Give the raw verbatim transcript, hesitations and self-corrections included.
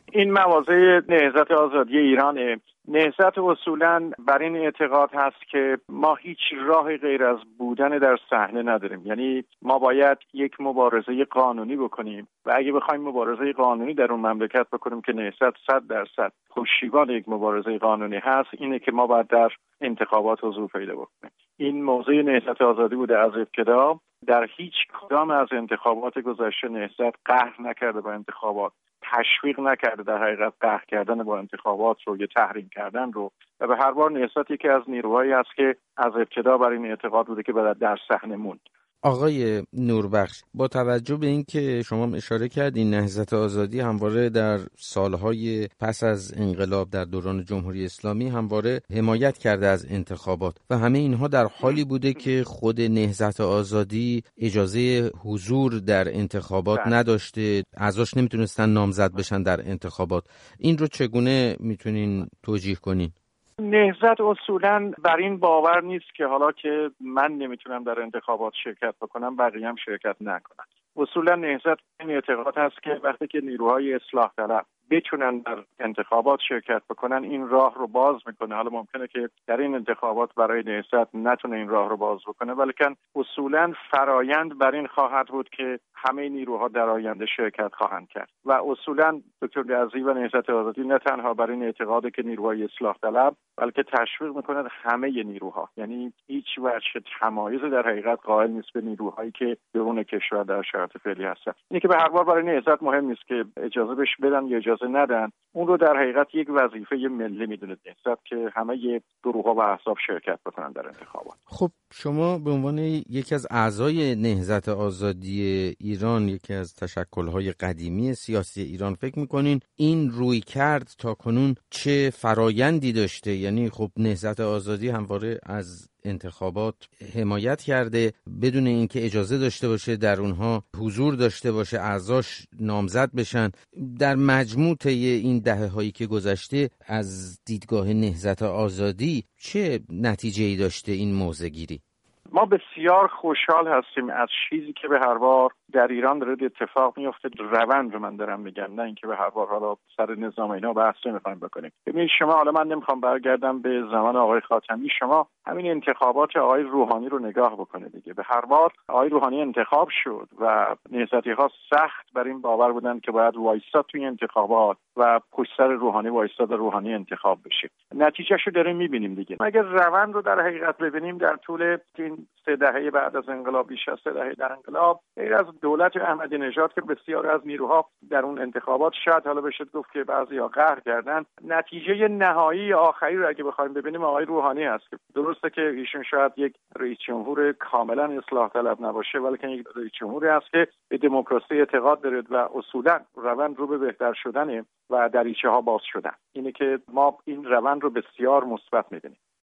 این مواضع نهضت آزادی ایرانه. نهضت اصولاً بر این اعتقاد هست که ما هیچ راه غیر از بودن در صحنه نداریم. یعنی ما باید یک مبارزه قانونی بکنیم و اگه بخوایم مبارزه قانونی در اون مملکت بکنیم که نهضت صد درصد پشتیبان یک مبارزه قانونی هست، اینه که ما باید در انتخابات حضور پیدا بکنیم. این موضوع نهضت آزادی بوده از ابتدا. در هیچ کدام از انتخابات گذشته نهضت قهر نکرده با انتخابات، تشویق نکرده در حقیقت قهر کردن با انتخابات رو یا تحریم کردن رو، و به هر بار نهضت یکی از نیروهایی است که از ابتدا بر این اعتقاد بوده که باید در صحنه موند. آقای نوربخش، با توجه به این که شما اشاره کردین نهضت آزادی همواره در سالهای پس از انقلاب در دوران جمهوری اسلامی همواره حمایت کرده از انتخابات و همه اینها در حالی بوده که خود نهضت آزادی اجازه حضور در انتخابات نداشته، اعضاش نمیتونستن نامزد بشن در انتخابات. این رو چگونه میتونین توجیه کنین؟ نهضت اصولاً بر این باور نیست که حالا که من نمیتونم در انتخابات شرکت بکنم بقیه هم شرکت نکنن. اصولاً نهضت این اعتقاد هست که وقتی که نیروهای اصلاح طلب بتونن در انتخابات شرکت بکنن این راه رو باز میکنه. حالا ممکنه که در این انتخابات برای نهضت نتونه این راه رو باز بکنه، ولیکن اصولاً فرایند بر این خواهد بود که همه نیروها در آینده شرکت خواهند کرد و اصولاً دکتر یزدی و نهضت آزادی نه تنها بر این اعتقاده که نیروهای اصلاح طلب، بلکه تشویق میکنه همه نیروها. یعنی هیچ وجه تمایز در حقیقت قائل نیست به نیروهایی که درون کشور در شرایط فعلی هستن. اینی که به هر حال برای نهضت مهم نیست که اجازه بهش بدن یا اجازه ندن، اون رو در حقیقت یک وظیفه ملی میدونه نهضت که همه گروه‌ها و احزاب شرکت بکنن در انتخابات. خب شما به عنوان یکی از اعضای نهضت آزادی ایران، یکی از تشکل‌های قدیمی سیاسی ایران، فکر می‌کنین این روی کرد تا کنون چه فرایندی داشته؟ یعنی خب نهضت آزادی همواره از انتخابات حمایت کرده بدون اینکه اجازه داشته باشه در اونها حضور داشته باشه، اعضاش نامزد بشن. در مجموع طی این دهه‌هایی که گذشته از دیدگاه نهضت آزادی چه نتیجه‌ای داشته این موضع‌گیری؟ ما بسیار خوشحال هستیم از چیزی که به هر بار در ایران داره اتفاق میفته. روند رو من دارم میگم، نه اینکه به هر بار حالا سر نظام اینا بحث نمیخوایم بکنیم. ببینید شما، حالا من نمیخوام برگردم به زمان آقای خاتمی، شما همین انتخابات آقای روحانی رو نگاه بکنید دیگه. به هر بار آقای روحانی انتخاب شد و نهضتی‌ها سخت بر این باور بودن که باید وایساد توی انتخابات و پشت سر روحانی وایساد، روحانی انتخاب بشه. نتیجه‌اش رو داریم میبینیم دیگه. مگر روند رو در حقیقت ببینیم در طول این سه دهه بعد از انقلاب، بیش از سه دهه در انقلاب، غیر از دولت احمدی نژاد که بسیار از نیروها در اون انتخابات شاید حالا بشه گفت که بعضی‌ها قهر کردن، نتیجه نهایی آخری رو اگه بخوایم ببینیم آقای روحانی هست. درسته که ایشون شاید یک رئیس جمهور کاملا اصلاح طلب نباشه، ولی که یک رئیس جمهوری هست که به دموکراسی اعتقاد داره و اصولا روند رو به بهتر شدنه و دریچه‌ها باز شدن. اینه که ما این روند رو بسیار مثبت می‌بینیم.